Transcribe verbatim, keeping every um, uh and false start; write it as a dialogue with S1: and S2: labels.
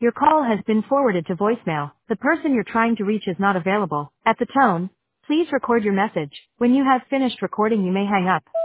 S1: Your call has been forwarded to voicemail. The person you're trying to reach is not available. At the tone, please record your message. When you have finished recording, you may hang up.